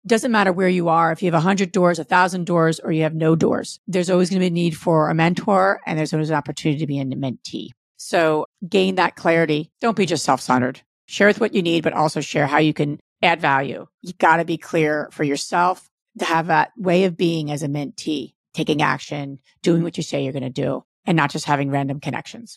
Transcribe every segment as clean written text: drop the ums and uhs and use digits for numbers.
Doesn't matter where you are. If you have 100 doors, 1,000 doors, or you have no doors, there's always going to be a need for a mentor, and there's always an opportunity to be a mentee. So gain that clarity. Don't be just self-centered. Share with what you need, but also share how you can add value. You got to be clear for yourself to have that way of being as a mentee, taking action, doing what you say you're going to do, and not just having random connections.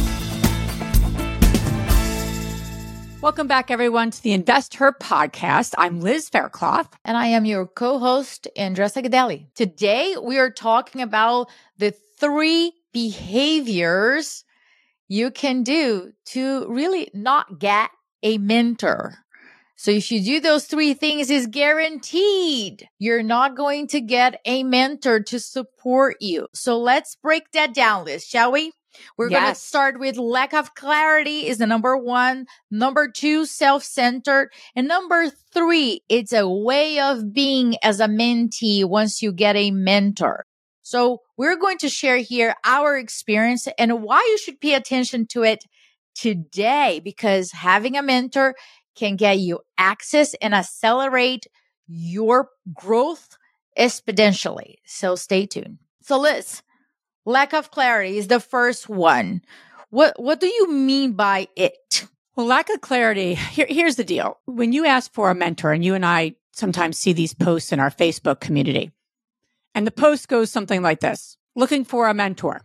Welcome back, everyone, to the Invest Her podcast. I'm Liz Faircloth. And I am your co-host, Andressa Gadelli. Today, we are talking about the 3 behaviors you can do to really not get a mentor. So if you do those 3 things, it's guaranteed you're not going to get a mentor to support you. So let's break that down, Liz, shall we? We're going to start with lack of clarity is the number 1. Number 2, self-centered. And number 3, it's a way of being as a mentee once you get a mentor. So we're going to share here our experience and why you should pay attention to it today, because having a mentor can get you access and accelerate your growth exponentially. So stay tuned. So Liz, lack of clarity is the first one. What do you mean by it? Well, lack of clarity, here's the deal. When you ask for a mentor, and you and I sometimes see these posts in our Facebook community, and the post goes something like this: looking for a mentor.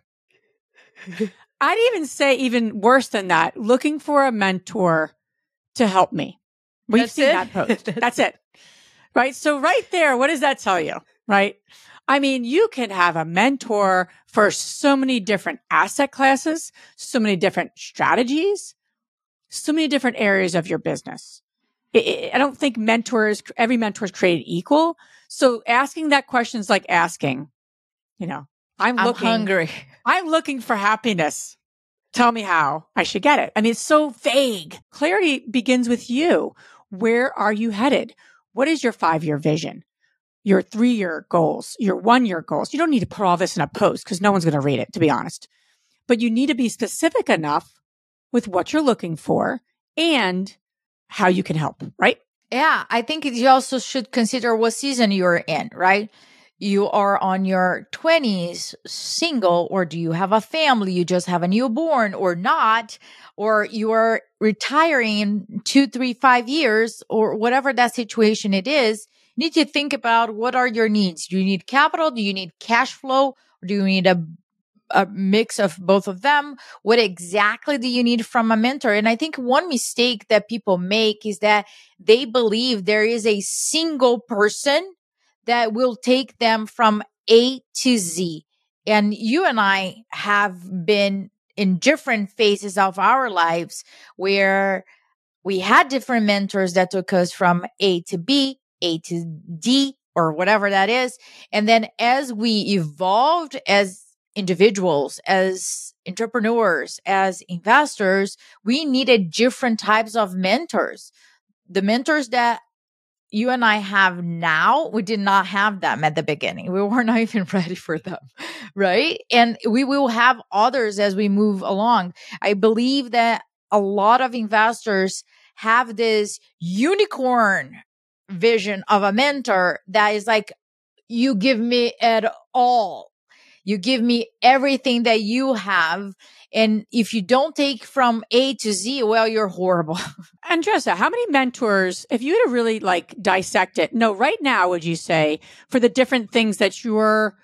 I'd even say even worse than that, looking for a mentor to help me. We've seen that post. That's it. Right? So right there, what does that tell you? Right? I mean, you can have a mentor for so many different asset classes, so many different strategies, so many different areas of your business. I don't think every mentor is created equal. So asking that question is like asking, I'm hungry. I'm looking for happiness. Tell me how I should get it. I mean, it's so vague. Clarity begins with you. Where are you headed? What is your 5-year vision? Your 3-year goals, your 1-year goals. You don't need to put all this in a post because no one's going to read it, to be honest. But you need to be specific enough with what you're looking for and how you can help, right? Yeah, I think you also should consider what season you're in, right? You are on your 20s, single, or do you have a family? You just have a newborn or not, or you are retiring in 2, 3, 5 years, or whatever that situation it is. You need to think about what are your needs. Do you need capital? Do you need cash flow? Or do you need a mix of both of them? What exactly do you need from a mentor? And I think one mistake that people make is that they believe there is a single person that will take them from A to Z. And you and I have been in different phases of our lives where we had different mentors that took us from A to B, A to D, or whatever that is. And then as we evolved as individuals, as entrepreneurs, as investors, we needed different types of mentors. The mentors that you and I have now, we did not have them at the beginning. We were not even ready for them, right? And we will have others as we move along. I believe that a lot of investors have this unicorn vision of a mentor that is like, you give me it all. You give me everything that you have. And if you don't take from A to Z, well, you're horrible. Andressa, how many mentors, if you were to really dissect it, right now, would you say for the different things that you're,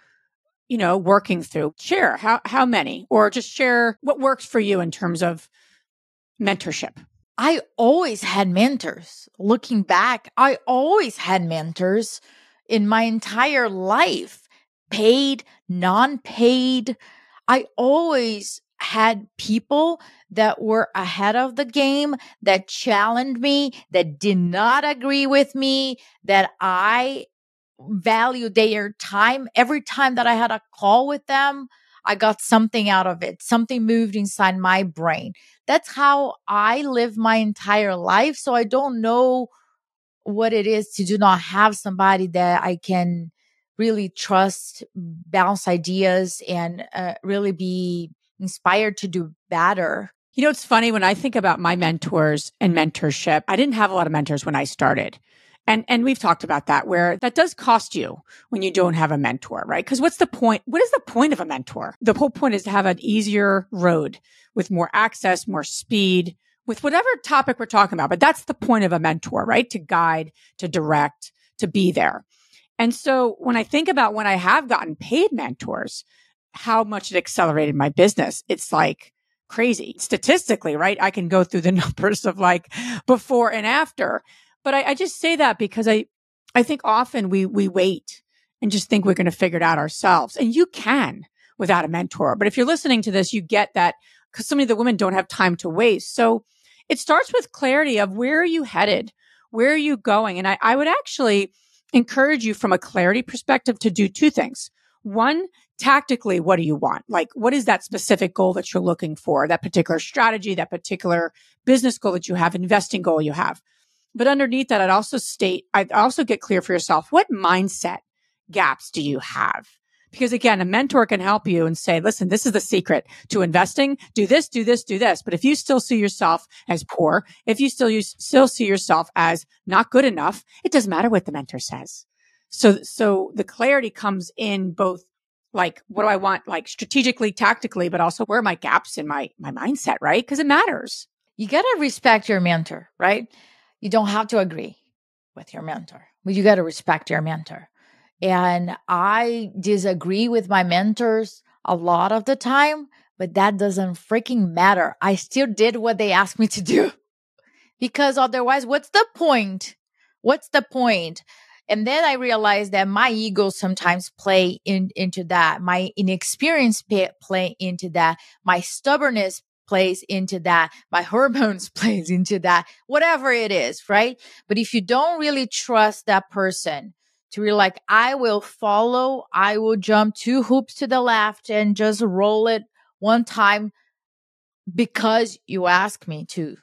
working through, share how many, or just share what works for you in terms of mentorship? I always had mentors. Looking back, I always had mentors in my entire life, paid, non-paid. I always had people that were ahead of the game, that challenged me, that did not agree with me, that I valued their time. Every time that I had a call with them, I got something out of it. Something moved inside my brain. That's how I live my entire life. So I don't know what it is to do not have somebody that I can really trust, bounce ideas, and really be inspired to do better. It's funny when I think about my mentors and mentorship, I didn't have a lot of mentors when I started. And we've talked about that, where that does cost you when you don't have a mentor, right? Because what's the point? What is the point of a mentor? The whole point is to have an easier road with more access, more speed, with whatever topic we're talking about. But that's the point of a mentor, right? To guide, to direct, to be there. And so when I think about when I have gotten paid mentors, how much it accelerated my business, it's like crazy. Statistically, right? I can go through the numbers of like before and after. But I just say that because I think often we wait and just think we're going to figure it out ourselves. And you can without a mentor. But if you're listening to this, you get that because so many of the women don't have time to waste. So it starts with clarity of where are you headed? Where are you going? And I would actually encourage you from a clarity perspective to do two things. One, tactically, what do you want? Like, what is that specific goal that you're looking for? That particular strategy, that particular business goal that you have, investing goal you have. But underneath that, I'd also get clear for yourself, what mindset gaps do you have? Because again, a mentor can help you and say, listen, this is the secret to investing. Do this, do this, do this. But if you still see yourself as poor, if you still see yourself as not good enough, it doesn't matter what the mentor says. So the clarity comes in both like, what do I want? Like strategically, tactically, but also where are my gaps in my mindset, right? Because it matters. You got to respect your mentor, right? You don't have to agree with your mentor, but you got to respect your mentor. And I disagree with my mentors a lot of the time, but that doesn't freaking matter. I still did what they asked me to do because otherwise, what's the point? What's the point? And then I realized that my ego sometimes play into that. My inexperience play into that. My stubbornness plays into that. My hormones plays into that. Whatever it is, right? But if you don't really trust that person, to be like, I will follow, I will jump 2 hoops to the left and just roll it one time because you ask me to.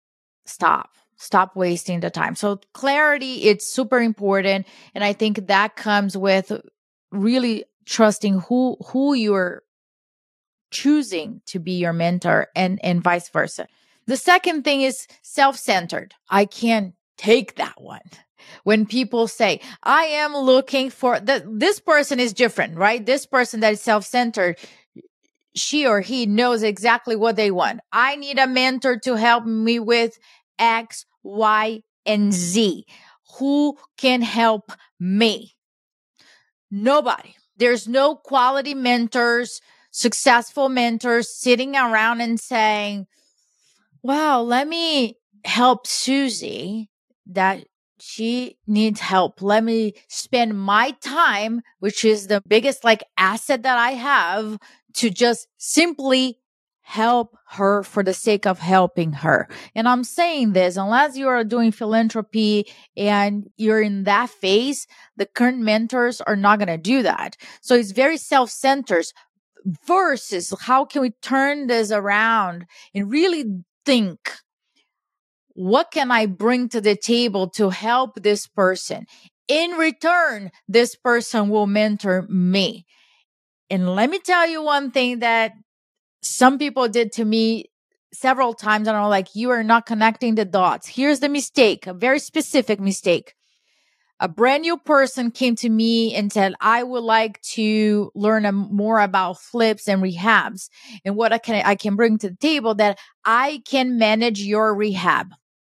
Stop wasting the time. So clarity, it's super important. And I think that comes with really trusting who you're choosing to be your mentor and vice versa. The second thing is self-centered. I can't take that one. When people say, I am looking for this person is different, right? This person that is self-centered, she or he knows exactly what they want. I need a mentor to help me with X, Y, and Z. Who can help me? Nobody. There's no quality mentors, successful mentors sitting around and saying, wow, let me help Susie that she needs help. Let me spend my time, which is the biggest asset that I have, to just simply help her for the sake of helping her. And I'm saying this, unless you are doing philanthropy and you're in that phase, the current mentors are not going to do that. So it's very self-centered versus how can we turn this around and really think, what can I bring to the table to help this person? In return, this person will mentor me. And let me tell you one thing that some people did to me several times. And I'm like, you are not connecting the dots. Here's the mistake, a very specific mistake. A brand new person came to me and said, I would like to learn more about flips and rehabs and what I can bring to the table, that I can manage your rehab.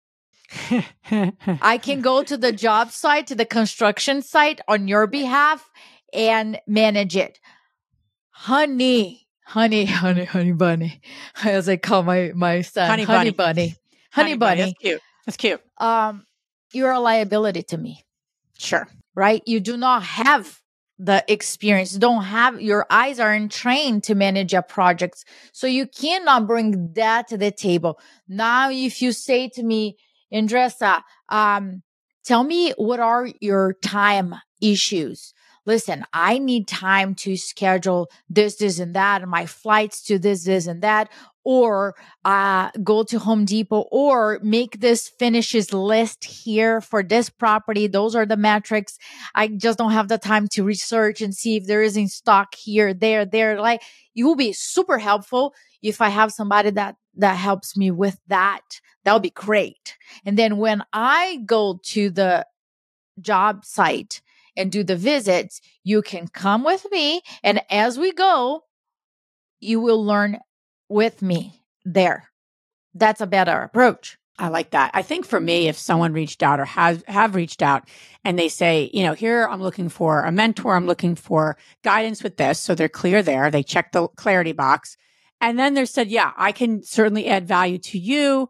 I can go to the job site, to the construction site on your behalf and manage it. Honey bunny. As I call my son, honey bunny. That's cute. That's cute. You're a liability to me. Sure. Right? You do not have the experience. Your eyes aren't trained to manage your projects. So you cannot bring that to the table. Now, if you say to me, Andressa, tell me what are your time issues? Listen, I need time to schedule this, and that, and my flights to this, and that, or go to Home Depot, or make this finishes list here for this property. Those are the metrics. I just don't have the time to research and see if there is in stock here, there. Like, you will be super helpful if I have somebody that helps me with that. That would be great. And then when I go to the job site and do the visits, you can come with me. And as we go, you will learn with me there. That's a better approach. I like that. I think for me, if someone reached out or have reached out and they say, here I'm looking for a mentor, I'm looking for guidance with this. So they're clear there. They check the clarity box. And then they said, yeah, I can certainly add value to you.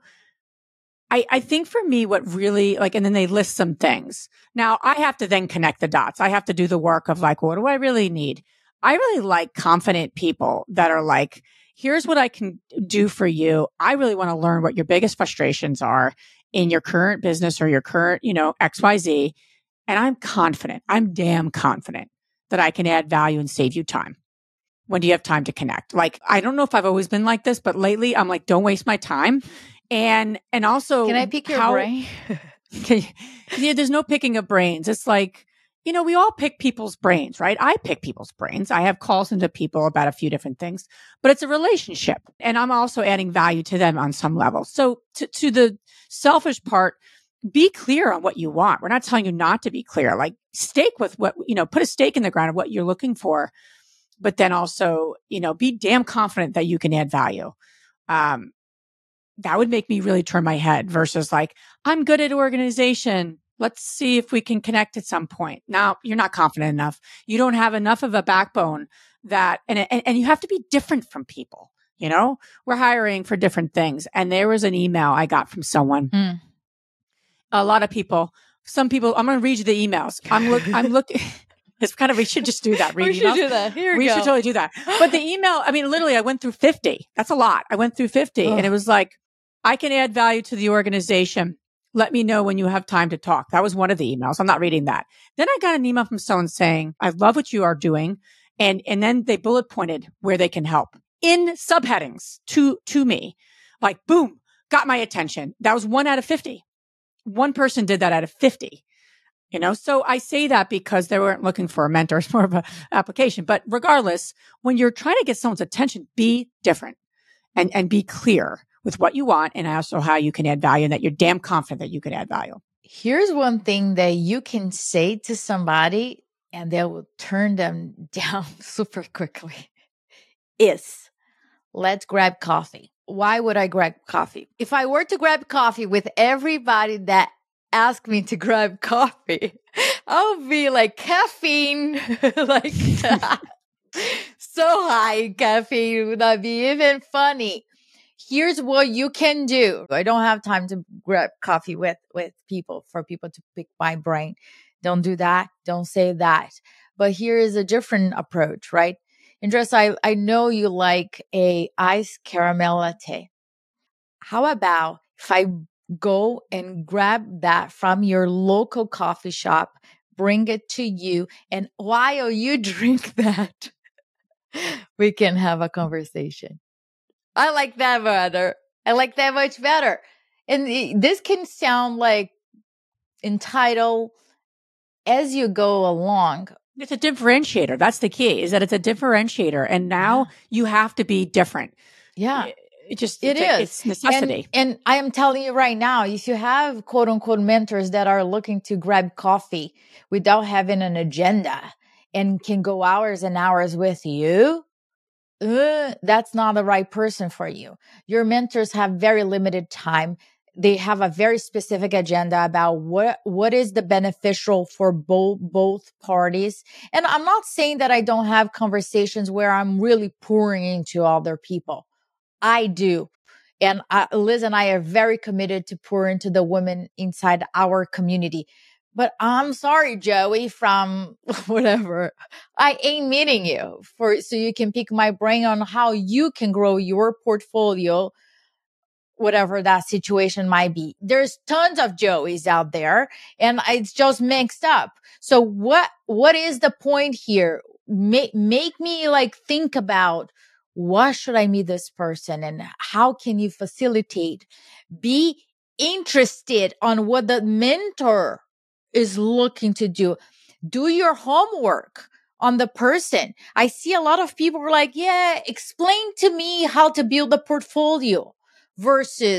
I think for me, what really and then they list some things. Now I have to then connect the dots. I have to do the work of what do I really need? I really like confident people that are like, here's what I can do for you. I really want to learn what your biggest frustrations are in your current business or your current, XYZ. And I'm confident. I'm damn confident that I can add value and save you time. When do you have time to connect? I don't know if I've always been like this, but lately I'm like, don't waste my time. And also, can I pick your brain? There's no picking of brains. It's like, we all pick people's brains, right? I pick people's brains. I have calls into people about a few different things, but it's a relationship. And I'm also adding value to them on some level. So to the selfish part, be clear on what you want. We're not telling you not to be clear. Stake with what, put a stake in the ground of what you're looking for, but then also, be damn confident that you can add value. That would make me really turn my head versus I'm good at organization. Let's see if we can connect at some point. Now, you're not confident enough. You don't have enough of a backbone that, and you have to be different from people. We're hiring for different things. And there was an email I got from someone. A lot of people, some people, I'm going to read you the emails. I'm looking. It's we should just do that. Read we should emails. Do that. We should totally do that. But the email, literally I went through 50. That's a lot. I went through 50 and it was I can add value to the organization. Let me know when you have time to talk. That was one of the emails. I'm not reading that. Then I got an email from someone saying, I love what you are doing. And then they bullet pointed where they can help in subheadings to me. Boom, got my attention. That was 1 out of 50. One person did that out of 50. So I say that because they weren't looking for a mentor. It's more of an application. But regardless, when you're trying to get someone's attention, be different and be clear with what you want and also how you can add value and that you're damn confident that you can add value. Here's one thing that you can say to somebody and they will turn them down super quickly is, let's grab coffee. Why would I grab coffee? If I were to grab coffee with everybody that asked me to grab coffee, I'll be caffeine, so high caffeine would not be even funny. Here's what you can do. I don't have time to grab coffee with people for people to pick my brain. Don't do that. Don't say that. But here is a different approach, right? Andres, I know you like a iced caramel latte. How about if I go and grab that from your local coffee shop, bring it to you, and while you drink that, we can have a conversation. I like that better. I like that much better. And this can sound entitled as you go along. It's a differentiator. That's the key, is that it's a differentiator. And now you have to be different. Yeah. It is. It's necessity. And I am telling you right now, if you have quote unquote mentors that are looking to grab coffee without having an agenda and can go hours and hours with you, that's not the right person for you. Your mentors have very limited time. They have a very specific agenda about what is the beneficial for both parties. And I'm not saying that I don't have conversations where I'm really pouring into other people. I do. And Liz and I are very committed to pour into the women inside our community. But I'm sorry, Joey, from whatever, I ain't meeting you so you can pick my brain on how you can grow your portfolio, whatever that situation might be. There's tons of Joeys out there and it's just mixed up. So what is the point here? Make me think about, why should I meet this person and how can you facilitate? Be interested on what the mentor is looking to do. Do your homework on the person. I see a lot of people are like, yeah, explain to me how to build a portfolio versus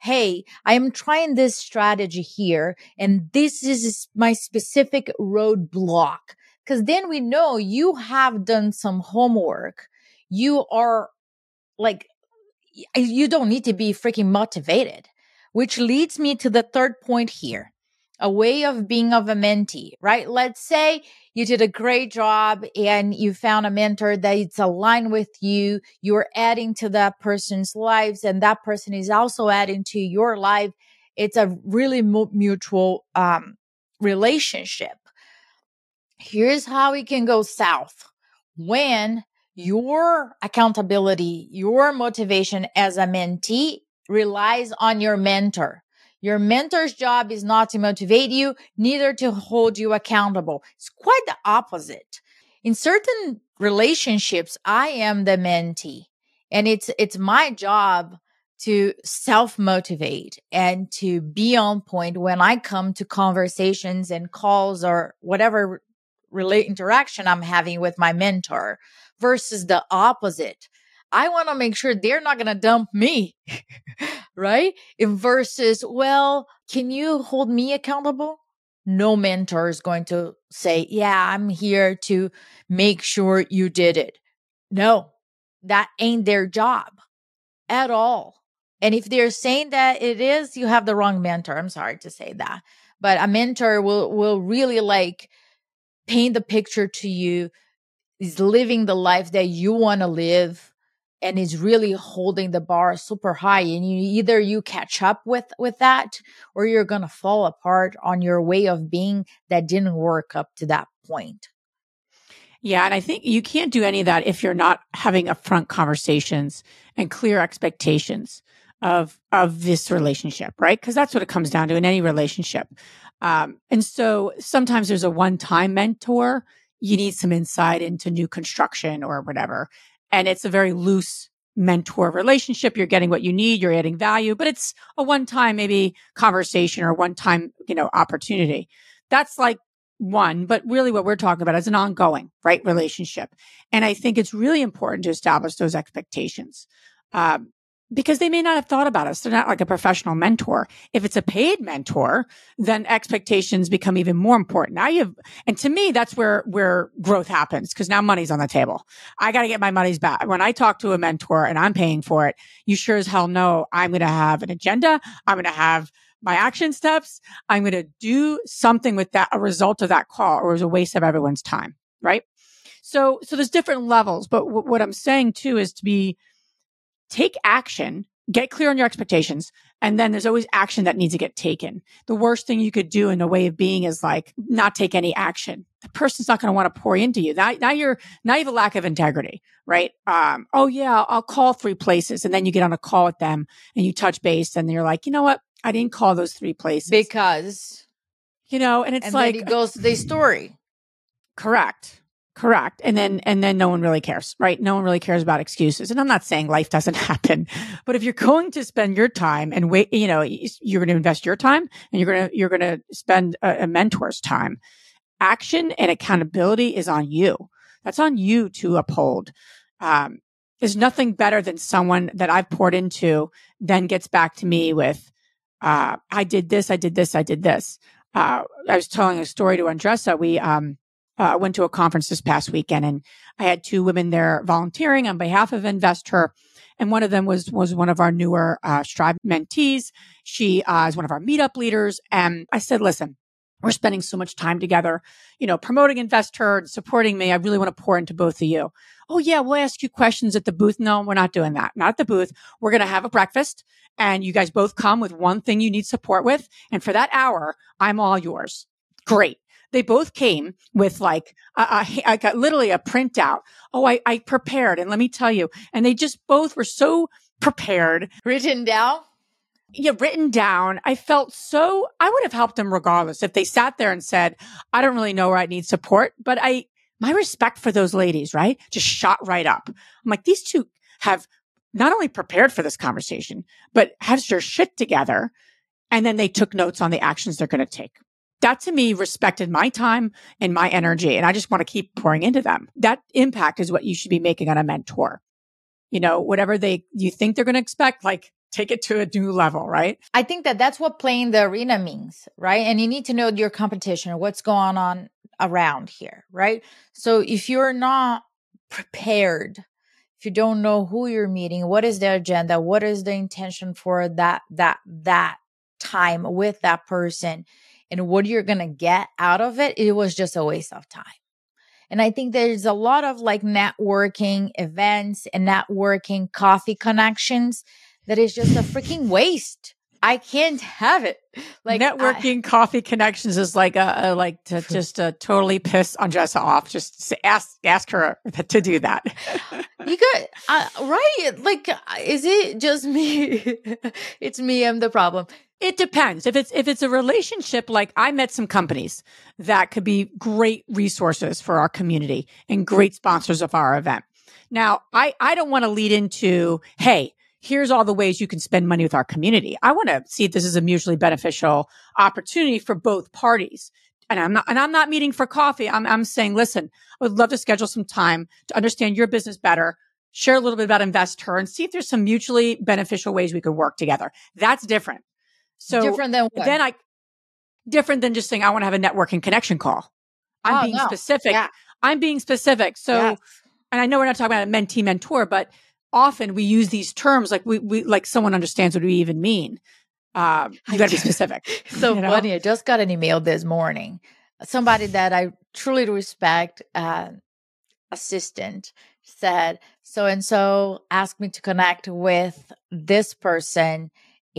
hey, I am trying this strategy here, and this is my specific roadblock. Because then we know you have done some homework. You are like, you don't need to be freaking motivated, which leads me to the third point here. A way of being of a mentee, right? Let's say you did a great job and you found a mentor that it's aligned with you. You're adding to that person's lives and that person is also adding to your life. It's a really mutual relationship. Here's how it can go south. When your accountability, your motivation as a mentee relies on your mentor. Your mentor's job is not to motivate you, neither to hold you accountable. It's quite the opposite. In certain relationships, I am the mentee, and it's my job to self-motivate and to be on point when I come to conversations and calls or whatever interaction I'm having with my mentor, versus the opposite. I want to make sure they're not going to dump me, right? Versus, well, can you hold me accountable? No mentor is going to say, yeah, I'm here to make sure you did it. No, that ain't their job at all. And if they're saying that it is, you have the wrong mentor. I'm sorry to say that. But a mentor will really like paint the picture to you, is living the life that you want to live, and is really holding the bar super high. And either you catch up with that, or you're going to fall apart on your way of being that didn't work up to that point. Yeah. And I think you can't do any of that if you're not having upfront conversations and clear expectations of this relationship, right? Because that's what it comes down to in any relationship. And so sometimes there's a one-time mentor. You need some insight into new construction or whatever. And it's a very loose mentor relationship. You're getting what you need. You're adding value, but it's a one-time maybe conversation or one-time, opportunity. That's like one, but really what we're talking about is an ongoing, right, relationship. And I think it's really important to establish those expectations. Because they may not have thought about us. They're not like a professional mentor. If it's a paid mentor, then expectations become even more important. And to me, that's where growth happens, because now money's on the table. I got to get my money's back. When I talk to a mentor and I'm paying for it, you sure as hell know I'm going to have an agenda. I'm going to have my action steps. I'm going to do something with that, a result of that call, or as a waste of everyone's time. Right. So there's different levels, but what I'm saying too is take action, get clear on your expectations, and then there's always action that needs to get taken. The worst thing you could do in a way of being is like not take any action. The person's not going to want to pour into you. Now you have a lack of integrity, right? Oh yeah, I'll call 3 places, and then you get on a call with them and you touch base, and you're like, you know what? I didn't call those 3 places because, and it's like then it goes to the story. Correct. And then no one really cares, right? No one really cares about excuses. And I'm not saying life doesn't happen, but if you're going to spend your time and wait, you're going to invest your time, and you're going to spend a mentor's time, action and accountability is on you. That's on you to uphold. There's nothing better than someone that I've poured into then gets back to me with, I did this. I did this. I did this. I was telling a story to Andressa. We, went to a conference this past weekend, and I had 2 women there volunteering on behalf of InvestHer. And one of them was one of our newer Strive mentees. She is one of our meetup leaders. And I said, listen, we're spending so much time together, promoting InvestHer and supporting me. I really want to pour into both of you. Oh yeah, we'll ask you questions at the booth. No, we're not doing that. Not at the booth. We're going to have a breakfast, and you guys both come with one thing you need support with. And for that hour, I'm all yours. Great. They both came with like I got literally a printout. Oh, I prepared. And let me tell you, and they just both were so prepared. Written down? Yeah, written down. I would have helped them regardless if they sat there and said, I don't really know where I need support, but my respect for those ladies, right? Just shot right up. I'm like, these 2 have not only prepared for this conversation, but have their shit together. And then they took notes on the actions they're going to take. That to me respected my time and my energy. And I just want to keep pouring into them. That impact is what you should be making on a mentor. Whatever you think they're going to expect, like take it to a new level, right? I think that that's what playing the arena means, right? And you need to know your competition or what's going on around here, right? So if you're not prepared, if you don't know who you're meeting, what is the agenda, what is the intention for that time with that person, and what you're going to get out of it, it was just a waste of time. And I think there's a lot of like networking events and networking coffee connections that is just a freaking waste. I can't have it. Like networking coffee connections is like to just totally piss Andressa off. Just ask her to do that. You got right. Like, is it just me? It's me. I'm the problem. It depends. If it's a relationship, like I met some companies that could be great resources for our community and great sponsors of our event. Now, I don't want to lead into, hey, here's all the ways you can spend money with our community. I want to see if this is a mutually beneficial opportunity for both parties. And I'm not meeting for coffee. I'm saying, listen, I would love to schedule some time to understand your business better, share a little bit about InvestHer, and see if there's some mutually beneficial ways we could work together. That's different. So different than what? Different than just saying, I want to have a networking connection call. I'm being specific. Yeah. I'm being specific. So, and I know we're not talking about a mentee mentor, but often we use these terms like we like someone understands what we even mean. You got to be specific. So funny. I just got an email this morning. Somebody that I truly respect, assistant, said, so-and-so asked me to connect with this person,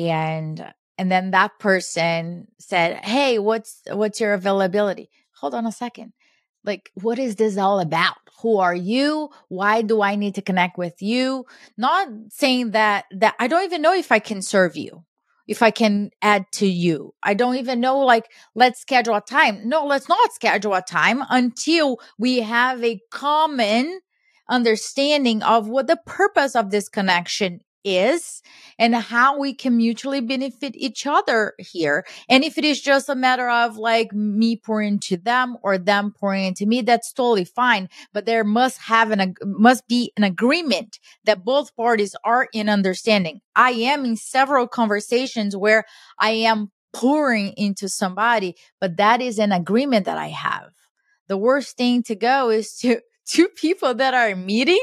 and then that person said, hey, what's your availability? Hold on a second. Like, what is this all about? Who are you? Why do I need to connect with you? Not saying that I don't even know if I can serve you, if I can add to you. I don't even know, like, let's schedule a time. No, let's not schedule a time until we have a common understanding of what the purpose of this connection is and how we can mutually benefit each other here. And if it is just a matter of like me pouring into them or them pouring into me, that's totally fine. But there must be an agreement that both parties are in understanding. I am in several conversations where I am pouring into somebody, but that is an agreement that I have. The worst thing to go is to two people that are meeting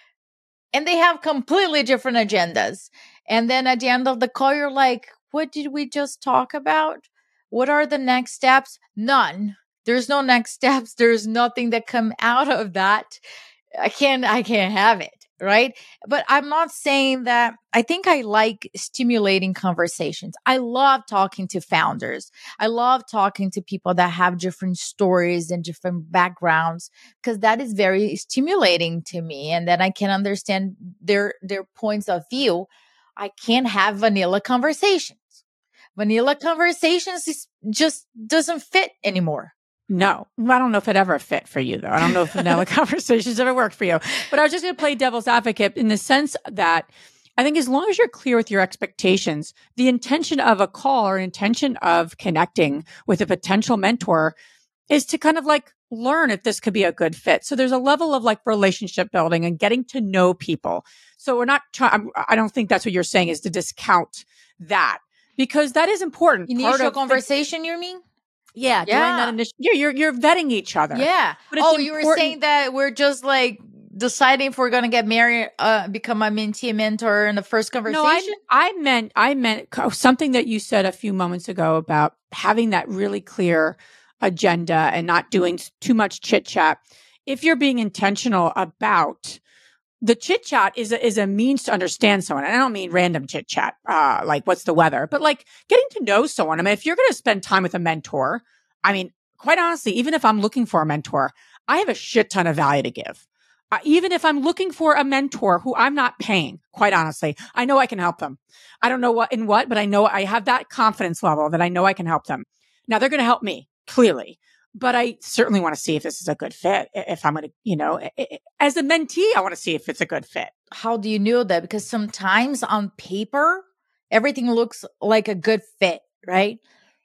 and they have completely different agendas. And then at the end of the call, you're like, what did we just talk about? What are the next steps? None. There's no next steps. There's nothing that come out of that. I can't have it. Right. But I'm not saying that. I think I like stimulating conversations. I love talking to founders. I love talking to people that have different stories and different backgrounds, because that is very stimulating to me. And then I can understand their points of view. I can't have vanilla conversations. Vanilla conversations just doesn't fit anymore. No, I don't know if it ever fit for you, though. I don't know if vanilla conversations ever worked for you. But I was just going to play devil's advocate in the sense that I think as long as you're clear with your expectations, the intention of a call or intention of connecting with a potential mentor is to kind of like learn if this could be a good fit. So there's a level of like relationship building and getting to know people. So we're not trying, I don't think that's what you're saying is to discount that, because that is important. Initial conversation, you mean? Yeah, during that initial, you're vetting each other. Yeah. But you were saying that we're just like deciding if we're going to get married, become a mentee mentor in the first conversation. No, I meant something that you said a few moments ago about having that really clear agenda and not doing too much chit chat. If you're being intentional about the chit chat is a means to understand someone. And I don't mean random chit chat, like what's the weather, but like getting to know someone. I mean, if you're going to spend time with a mentor, I mean, quite honestly, even if I'm looking for a mentor, I have a shit ton of value to give. Even if I'm looking for a mentor who I'm not paying, quite honestly, I know I can help them. I don't know what, but I know I have that confidence level that I know I can help them. Now they're going to help me, clearly. But I certainly want to see if this is a good fit. If I'm going to, as a mentee, I want to see if it's a good fit. How do you know that? Because sometimes on paper, everything looks like a good fit, right?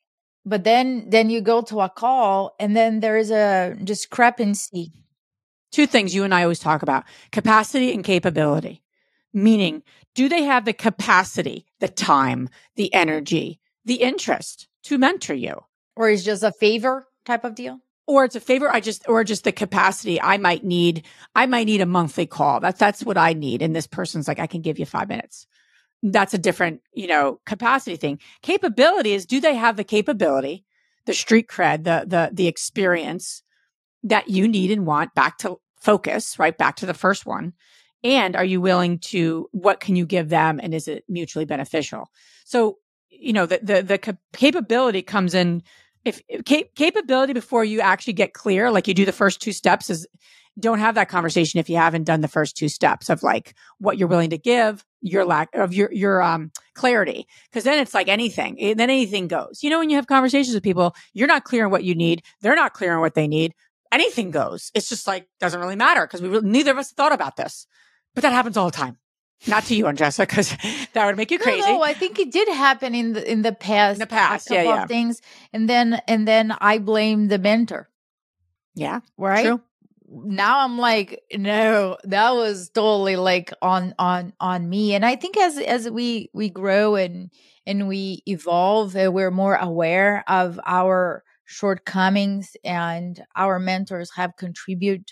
But then you go to a call and then there is a discrepancy. Two things you and I always talk about: capacity and capability. Meaning, do they have the capacity, the time, the energy, the interest to mentor you? Or is just a favor type of deal? Or it's a favor, or just the capacity. I might need a monthly call. That's what I need. And this person's like, I can give you 5 minutes. That's a different, capacity thing. Capability is, do they have the capability, the street cred, the experience that you need and want, back to focus, right? Back to the first one. And are you willing to, what can you give them? And is it mutually beneficial? So, the capability comes in. If capability before you actually get clear, like you do the first 2 steps, is don't have that conversation if you haven't done the first 2 steps of like what you're willing to give, your lack of your clarity. Cause then it's like anything, then anything goes. When you have conversations with people, you're not clear on what you need. They're not clear on what they need. Anything goes. It's just like, doesn't really matter because neither of us thought about this, but that happens all the time. Not to you, Andressa, because that would make you crazy. No, I think it did happen in the past. In the past, a couple of things, and then I blame the mentor. Yeah, right. True. Now I'm like, no, that was totally like on me. And I think as we grow and we evolve, we're more aware of our shortcomings, and our mentors have contributed.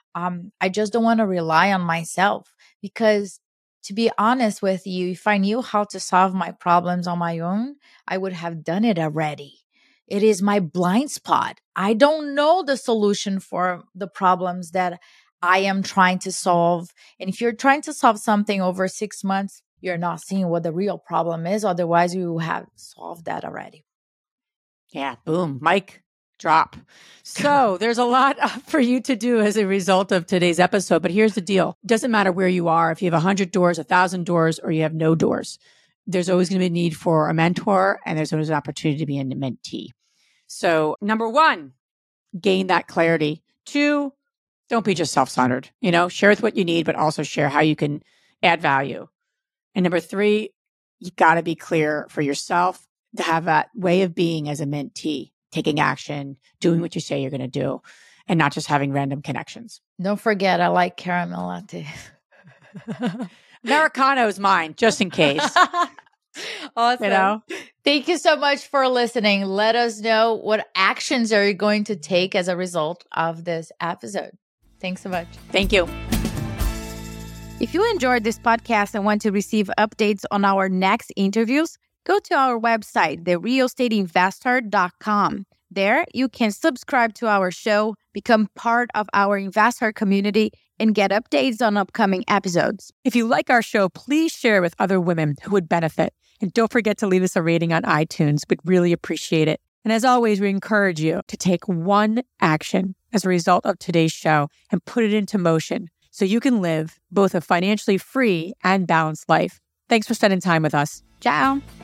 I just don't want to rely on myself, because to be honest with you, if I knew how to solve my problems on my own, I would have done it already. It is my blind spot. I don't know the solution for the problems that I am trying to solve. And if you're trying to solve something over 6 months, you're not seeing what the real problem is. Otherwise, you have solved that already. Yeah. Boom. Mic drop. So there's a lot for you to do as a result of today's episode. But here's the deal. It doesn't matter where you are. If you have 100 doors, 1,000 doors, or you have no doors, there's always going to be a need for a mentor, and there's always an opportunity to be a mentee. So number 1, gain that clarity. 2, don't be just self-centered. Share with what you need, but also share how you can add value. And number 3, you got to be clear for yourself to have that way of being as a mentee, taking action, doing what you say you're going to do, and not just having random connections. Don't forget, I like caramel latte. Americano is mine, just in case. Awesome. Thank you so much for listening. Let us know what actions are you going to take as a result of this episode. Thanks so much. Thank you. If you enjoyed this podcast and want to receive updates on our next interviews, go to our website, therealestateinvestor.com. There, you can subscribe to our show, become part of our investor community, and get updates on upcoming episodes. If you like our show, please share with other women who would benefit. And don't forget to leave us a rating on iTunes. We'd really appreciate it. And as always, we encourage you to take one action as a result of today's show and put it into motion so you can live both a financially free and balanced life. Thanks for spending time with us. Ciao.